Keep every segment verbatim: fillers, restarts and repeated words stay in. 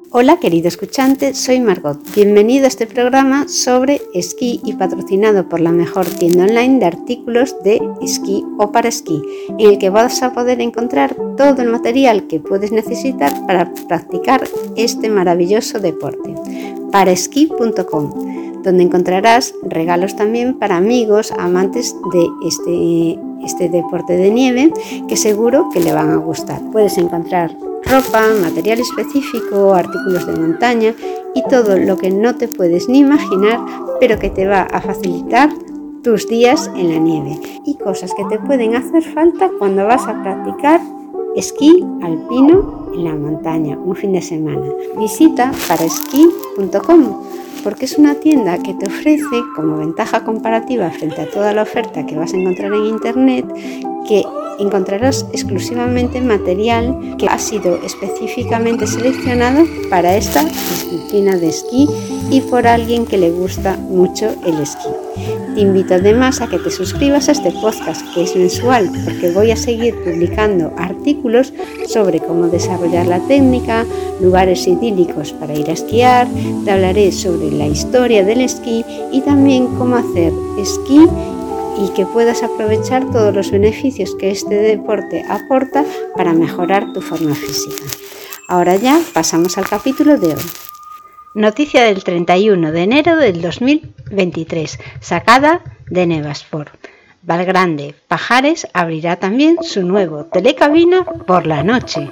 Hola querido escuchante, soy Margot. Bienvenido a este programa sobre esquí y patrocinado por la mejor tienda online de artículos de esquí o para esquí, en el que vas a poder encontrar todo el material que puedes necesitar para practicar este maravilloso deporte. para esquí punto com, donde encontrarás regalos también para amigos, amantes de este, este deporte de nieve, que seguro que le van a gustar. Puedes encontrar ropa, material específico, artículos de montaña y todo lo que no te puedes ni imaginar, pero que te va a facilitar tus días en la nieve y cosas que te pueden hacer falta cuando vas a practicar esquí alpino en la montaña un fin de semana. Visita para esquí punto com porque es una tienda que te ofrece como ventaja comparativa frente a toda la oferta que vas a encontrar en internet, que encontrarás exclusivamente material que ha sido específicamente seleccionado para esta disciplina de esquí y por alguien que le gusta mucho el esquí. Te invito además a que te suscribas a este podcast, que es mensual, porque voy a seguir publicando artículos sobre cómo desarrollar la técnica, lugares idílicos para ir a esquiar, te hablaré sobre la historia del esquí y también cómo hacer esquí y que puedas aprovechar todos los beneficios que este deporte aporta para mejorar tu forma física. Ahora ya pasamos al capítulo de hoy. Noticia del treinta y uno de enero del dos mil veintitrés, sacada de Nevasport. Valgrande Pajares abrirá también su nuevo telecabina por la noche.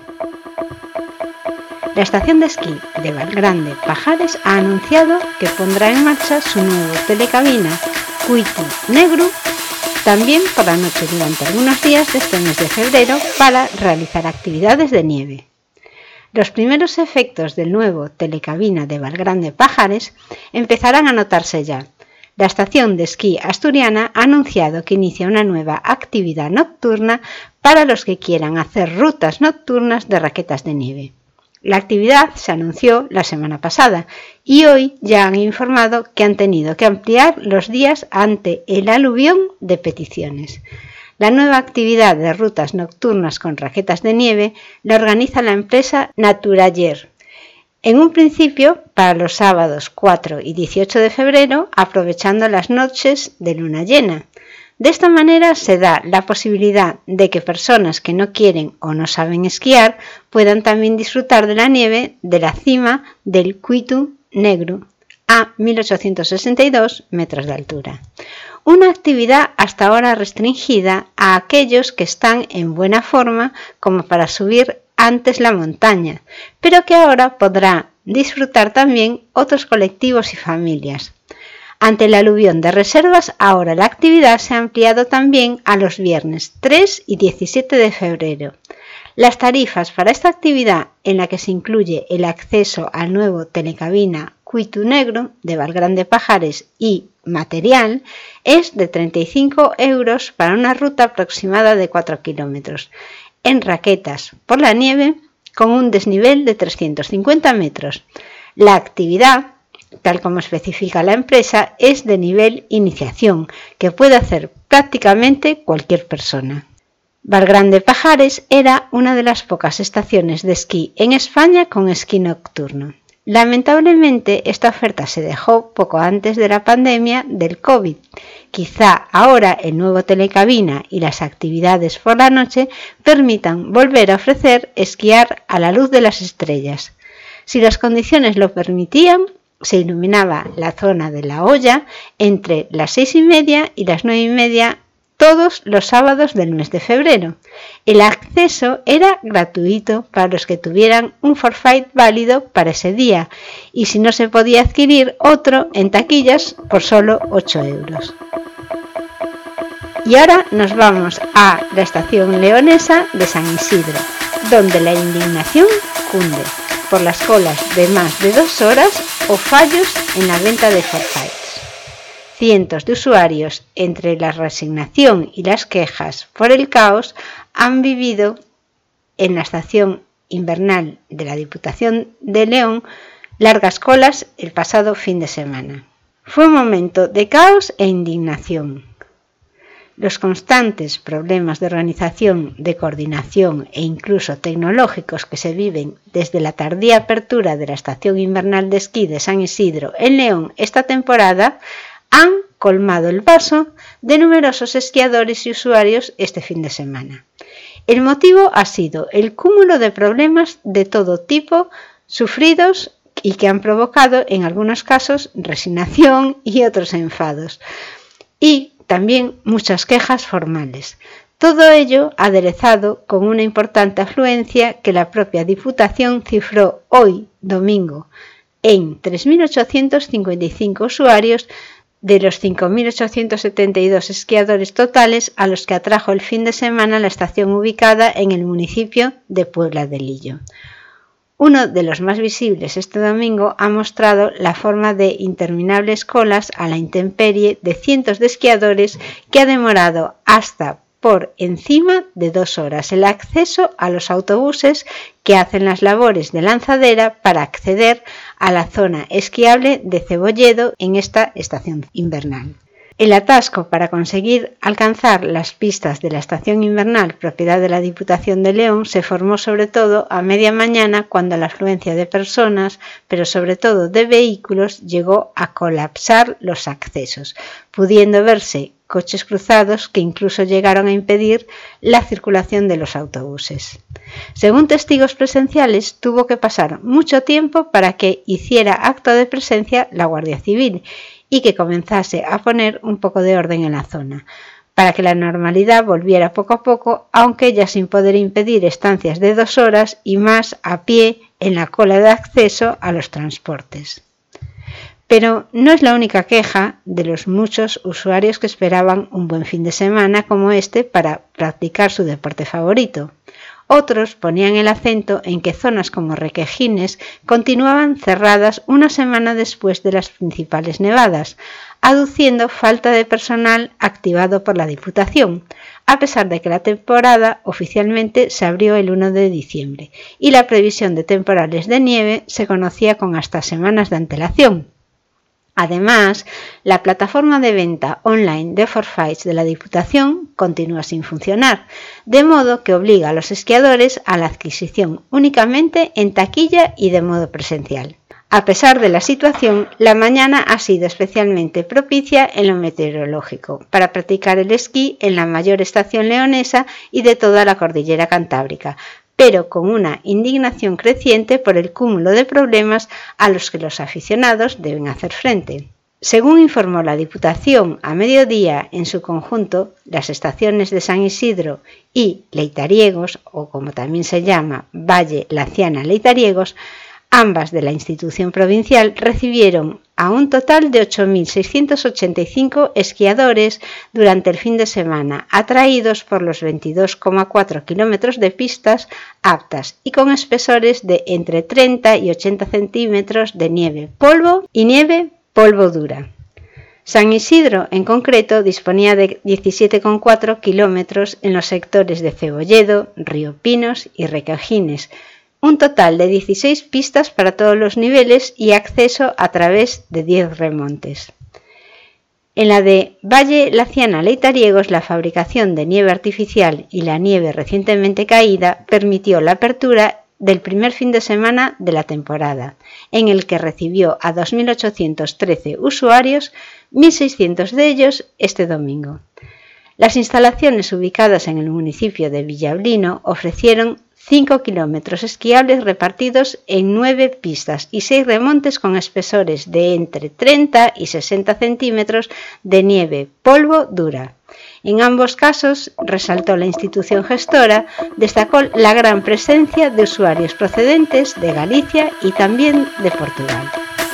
La estación de esquí de Valgrande Pajares ha anunciado que pondrá en marcha su nuevo telecabina Kwitu Negru también por la noche durante algunos días de este mes de febrero para realizar actividades de nieve. Los primeros efectos del nuevo telecabina de Valgrande Pajares empezarán a notarse ya. La estación de esquí asturiana ha anunciado que inicia una nueva actividad nocturna para los que quieran hacer rutas nocturnas de raquetas de nieve. La actividad se anunció la semana pasada y hoy ya han informado que han tenido que ampliar los días ante el aluvión de peticiones. La nueva actividad de rutas nocturnas con raquetas de nieve la organiza la empresa Naturayer. En un principio para los sábados cuatro y dieciocho de febrero, aprovechando las noches de luna llena. De esta manera se da la posibilidad de que personas que no quieren o no saben esquiar puedan también disfrutar de la nieve de la cima del Kwitu Negru a mil ochocientos sesenta y dos metros de altura. Una actividad hasta ahora restringida a aquellos que están en buena forma como para subir antes la montaña, pero que ahora podrá disfrutar también otros colectivos y familias. Ante el aluvión de reservas, ahora la actividad se ha ampliado también a los viernes tres y diecisiete de febrero. Las tarifas para esta actividad, en la que se incluye el acceso al nuevo telecabina Kwitu Negru de Valgrande Pajares y material, es de treinta y cinco euros para una ruta aproximada de cuatro kilómetros, en raquetas por la nieve con un desnivel de trescientos cincuenta metros. La actividad, tal como especifica la empresa, es de nivel iniciación, que puede hacer prácticamente cualquier persona. Valgrande Pajares era una de las pocas estaciones de esquí en España con esquí nocturno. Lamentablemente, esta oferta se dejó poco antes de la pandemia del COVID. Quizá ahora el nuevo telecabina y las actividades por la noche permitan volver a ofrecer esquiar a la luz de las estrellas. Si las condiciones lo permitían, se iluminaba la zona de la Hoya entre las seis y media y las nueve y media todos los sábados del mes de febrero. El acceso era gratuito para los que tuvieran un forfait válido para ese día y si no se podía adquirir otro en taquillas por solo ocho euros. Y ahora nos vamos a la estación leonesa de San Isidro, donde la indignación cunde por las colas de más de dos horas o fallos en la venta de forfaits. Cientos de usuarios, entre la resignación y las quejas por el caos, han vivido en la estación invernal de la Diputación de León largas colas el pasado fin de semana. Fue un momento de caos e indignación. Los constantes problemas de organización, de coordinación e incluso tecnológicos que se viven desde la tardía apertura de la estación invernal de esquí de San Isidro en León esta temporada han colmado el vaso de numerosos esquiadores y usuarios este fin de semana. El motivo ha sido el cúmulo de problemas de todo tipo sufridos y que han provocado en algunos casos resignación y otros enfados. Y también muchas quejas formales. Todo ello aderezado con una importante afluencia que la propia Diputación cifró hoy, domingo, en tres mil ochocientos cincuenta y cinco usuarios de los cinco mil ochocientos setenta y dos esquiadores totales a los que atrajo el fin de semana la estación ubicada en el municipio de Puebla de Lillo. Uno de los más visibles este domingo ha mostrado la forma de interminables colas a la intemperie de cientos de esquiadores que ha demorado hasta por encima de dos horas el acceso a los autobuses que hacen las labores de lanzadera para acceder a la zona esquiable de Cebolledo en esta estación invernal. El atasco para conseguir alcanzar las pistas de la estación invernal propiedad de la Diputación de León se formó sobre todo a media mañana cuando la afluencia de personas, pero sobre todo de vehículos, llegó a colapsar los accesos, pudiendo verse coches cruzados que incluso llegaron a impedir la circulación de los autobuses. Según testigos presenciales, tuvo que pasar mucho tiempo para que hiciera acto de presencia la Guardia Civil y que comenzase a poner un poco de orden en la zona, para que la normalidad volviera poco a poco, aunque ya sin poder impedir estancias de dos horas y más a pie en la cola de acceso a los transportes. Pero no es la única queja de los muchos usuarios que esperaban un buen fin de semana como este para practicar su deporte favorito. Otros ponían el acento en que zonas como Requejines continuaban cerradas una semana después de las principales nevadas, aduciendo falta de personal activado por la Diputación, a pesar de que la temporada oficialmente se abrió el uno de diciembre y la previsión de temporales de nieve se conocía con hasta semanas de antelación. Además, la plataforma de venta online de Forfaits de la Diputación continúa sin funcionar, de modo que obliga a los esquiadores a la adquisición únicamente en taquilla y de modo presencial. A pesar de la situación, la mañana ha sido especialmente propicia en lo meteorológico para practicar el esquí en la mayor estación leonesa y de toda la cordillera cantábrica, pero con una indignación creciente por el cúmulo de problemas a los que los aficionados deben hacer frente. Según informó la Diputación a mediodía en su conjunto, las estaciones de San Isidro y Leitariegos, o como también se llama, Valle Laciana Leitariegos, ambas de la institución provincial, recibieron a un total de ocho mil seiscientos ochenta y cinco esquiadores durante el fin de semana, atraídos por los veintidós coma cuatro kilómetros de pistas aptas y con espesores de entre treinta y ochenta centímetros de nieve, polvo y nieve polvo dura. San Isidro, en concreto, disponía de diecisiete coma cuatro kilómetros en los sectores de Cebolledo, Río Pinos y Requejines, un total de dieciséis pistas para todos los niveles y acceso a través de diez remontes. En la de Valle Laciana Leitariegos, la fabricación de nieve artificial y la nieve recientemente caída permitió la apertura del primer fin de semana de la temporada, en el que recibió a dos mil ochocientos trece usuarios, mil seiscientos de ellos este domingo. Las instalaciones ubicadas en el municipio de Villablino ofrecieron cinco kilómetros esquiables repartidos en nueve pistas y seis remontes con espesores de entre treinta y sesenta centímetros de nieve polvo dura. En ambos casos, resaltó la institución gestora, destacó la gran presencia de usuarios procedentes de Galicia y también de Portugal.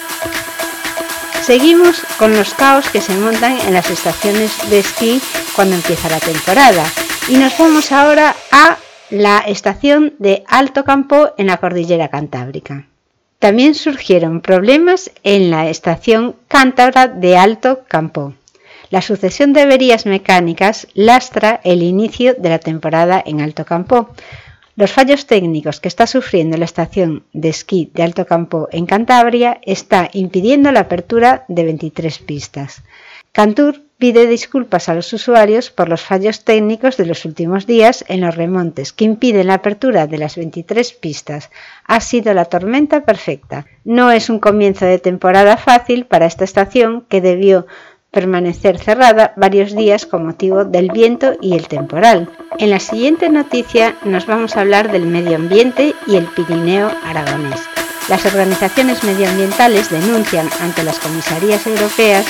Seguimos con los caos que se montan en las estaciones de esquí cuando empieza la temporada y nos vamos ahora a la estación de Alto Campó en la cordillera cantábrica. También surgieron problemas en la estación cántabra de Alto Campó. La sucesión de averías mecánicas lastra el inicio de la temporada en Alto Campó. Los fallos técnicos que está sufriendo la estación de esquí de Alto Campó en Cantabria está impidiendo la apertura de veintitrés pistas. Cantur pide disculpas a los usuarios por los fallos técnicos de los últimos días en los remontes que impiden la apertura de las veintitrés pistas. Ha sido la tormenta perfecta. No es un comienzo de temporada fácil para esta estación, que debió permanecer cerrada varios días con motivo del viento y el temporal. En la siguiente noticia nos vamos a hablar del medio ambiente y el Pirineo aragonés. Las organizaciones medioambientales denuncian ante las comisarías europeas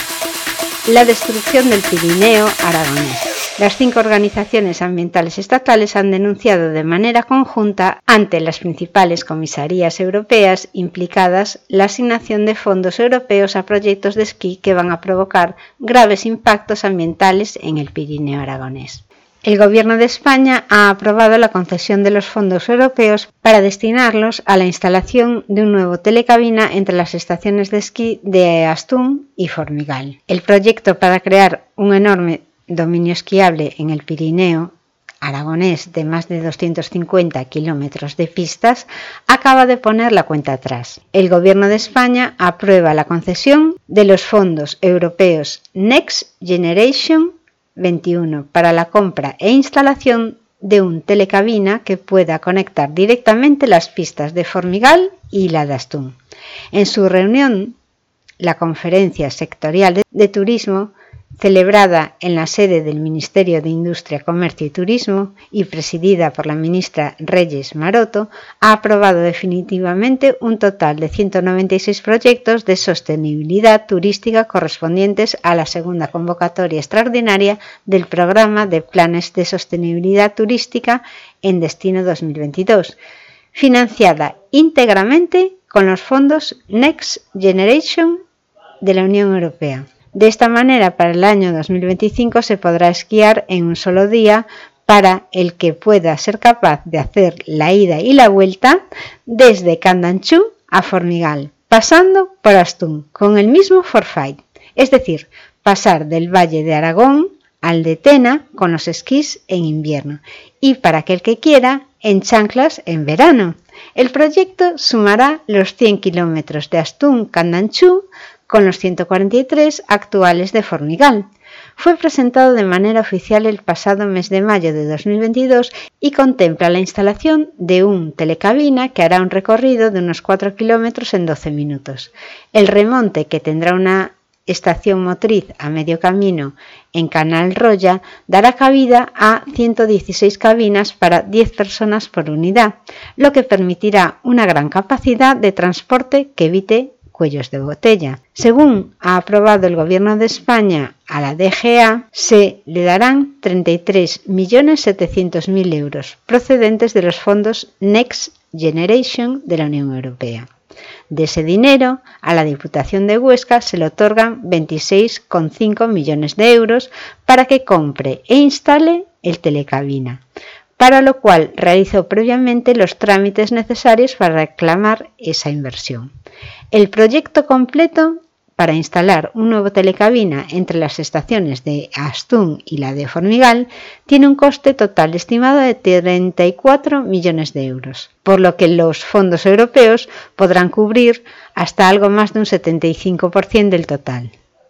la destrucción del Pirineo aragonés. Las cinco organizaciones ambientales estatales han denunciado de manera conjunta ante las principales comisarías europeas implicadas la asignación de fondos europeos a proyectos de esquí que van a provocar graves impactos ambientales en el Pirineo aragonés. El Gobierno de España ha aprobado la concesión de los fondos europeos para destinarlos a la instalación de un nuevo telecabina entre las estaciones de esquí de Astún y Formigal. El proyecto para crear un enorme dominio esquiable en el Pirineo aragonés de más de doscientos cincuenta kilómetros de pistas acaba de poner la cuenta atrás. El Gobierno de España aprueba la concesión de los fondos europeos Next Generation veintiuno para la compra e instalación de un telecabina que pueda conectar directamente las pistas de Formigal y la de Astún. En su reunión, la Conferencia Sectorial de, de Turismo, celebrada en la sede del Ministerio de Industria, Comercio y Turismo y presidida por la ministra Reyes Maroto, ha aprobado definitivamente un total de ciento noventa y seis proyectos de sostenibilidad turística correspondientes a la segunda convocatoria extraordinaria del Programa de Planes de Sostenibilidad Turística en Destino dos mil veintidós, financiada íntegramente con los fondos Next Generation de la Unión Europea. De esta manera, para el año dos mil veinticinco se podrá esquiar en un solo día para el que pueda ser capaz de hacer la ida y la vuelta desde Candanchú a Formigal, pasando por Astún, con el mismo forfait, es decir, pasar del Valle de Aragón al de Tena con los esquís en invierno y para aquel que quiera en chanclas en verano. El proyecto sumará los cien kilómetros de Astún-Candanchú con los ciento cuarenta y tres actuales de Formigal. Fue presentado de manera oficial el pasado mes de mayo de dos mil veintidós y contempla la instalación de un telecabina que hará un recorrido de unos cuatro kilómetros en doce minutos. El remonte, que tendrá una estación motriz a medio camino en Canal Roya, dará cabida a ciento dieciséis cabinas para diez personas por unidad, lo que permitirá una gran capacidad de transporte que evite cuellos de botella. Según ha aprobado el Gobierno de España a la D G A, se le darán treinta y tres millones setecientos mil euros procedentes de los fondos Next Generation de la Unión Europea. De ese dinero, a la Diputación de Huesca se le otorgan veintiséis coma cinco millones de euros para que compre e instale el telecabina, para lo cual realizó previamente los trámites necesarios para reclamar esa inversión. El proyecto completo para instalar un nuevo telecabina entre las estaciones de Astún y la de Formigal tiene un coste total estimado de treinta y cuatro millones de euros, por lo que los fondos europeos podrán cubrir hasta algo más de un setenta y cinco por ciento del total.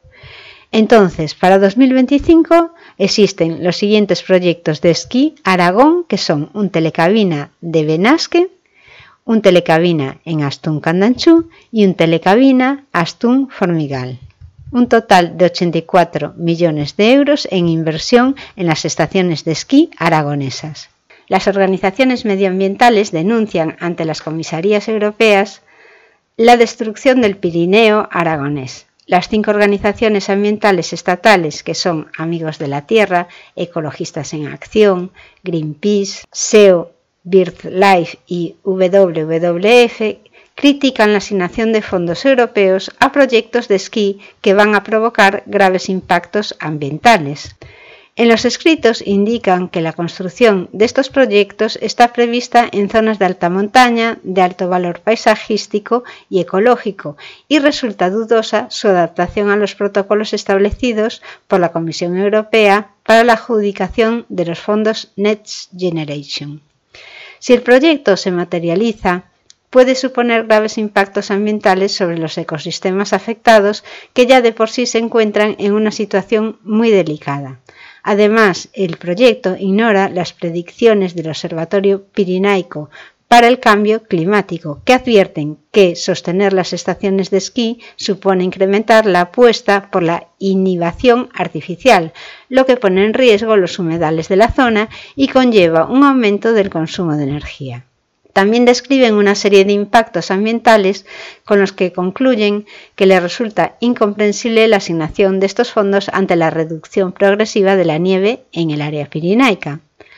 Entonces, para dos mil veinticinco existen los siguientes proyectos de esquí Aragón, que son un telecabina de Benasque, un telecabina en Astún-Candanchú y un telecabina Astún-Formigal. Un total de ochenta y cuatro millones de euros en inversión en las estaciones de esquí aragonesas. Las organizaciones medioambientales denuncian ante las comisarías europeas la destrucción del Pirineo aragonés. Las cinco organizaciones ambientales estatales, que son Amigos de la Tierra, Ecologistas en Acción, Greenpeace, S E O, BirdLife y W W F, critican la asignación de fondos europeos a proyectos de esquí que van a provocar graves impactos ambientales. En los escritos indican que la construcción de estos proyectos está prevista en zonas de alta montaña, de alto valor paisajístico y ecológico, y resulta dudosa su adaptación a los protocolos establecidos por la Comisión Europea para la adjudicación de los fondos Next Generation. Si el proyecto se materializa, puede suponer graves impactos ambientales sobre los ecosistemas afectados, que ya de por sí se encuentran en una situación muy delicada. Además, el proyecto ignora las predicciones del Observatorio Pirenaico para el Cambio Climático, que advierten que sostener las estaciones de esquí supone incrementar la apuesta por la inhibición artificial, lo que pone en riesgo los humedales de la zona y conlleva un aumento del consumo de energía. También describen una serie de impactos ambientales con los que concluyen que les resulta incomprensible la asignación de estos fondos ante la reducción progresiva de la nieve en el área pirenaica.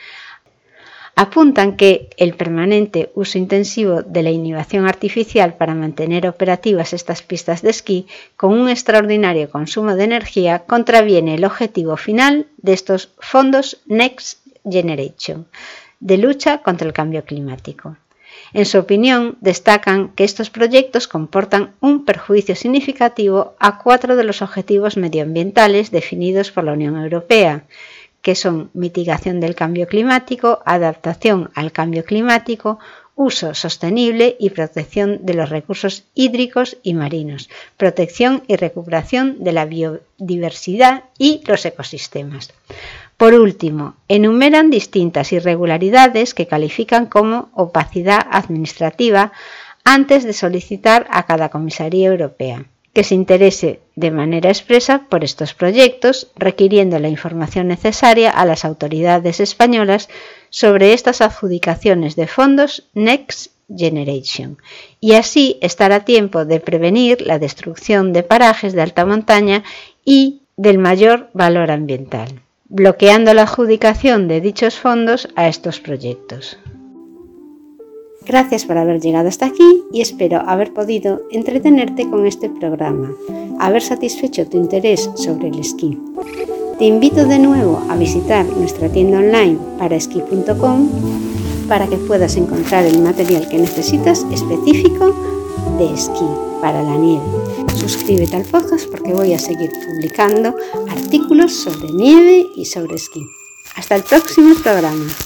Apuntan que el permanente uso intensivo de la inhibición artificial para mantener operativas estas pistas de esquí con un extraordinario consumo de energía contraviene el objetivo final de estos fondos Next Generation de lucha contra el cambio climático. En su opinión, destacan que estos proyectos comportan un perjuicio significativo a cuatro de los objetivos medioambientales definidos por la Unión Europea, que son mitigación del cambio climático, adaptación al cambio climático, uso sostenible y protección de los recursos hídricos y marinos, protección y recuperación de la biodiversidad y los ecosistemas. Por último, enumeran distintas irregularidades que califican como opacidad administrativa antes de solicitar a cada comisaría europea que se interese de manera expresa por estos proyectos, requiriendo la información necesaria a las autoridades españolas sobre estas adjudicaciones de fondos Next Generation, y así estar a tiempo de prevenir la destrucción de parajes de alta montaña y del mayor valor ambiental, bloqueando la adjudicación de dichos fondos a estos proyectos. Gracias por haber llegado hasta aquí y espero haber podido entretenerte con este programa, haber satisfecho tu interés sobre el esquí. Te invito de nuevo a visitar nuestra tienda online paraesquí punto com para que puedas encontrar el material que necesitas específico de esquí para la nieve. Suscríbete al podcast porque voy a seguir publicando artículos sobre nieve y sobre esquí. Hasta el próximo programa.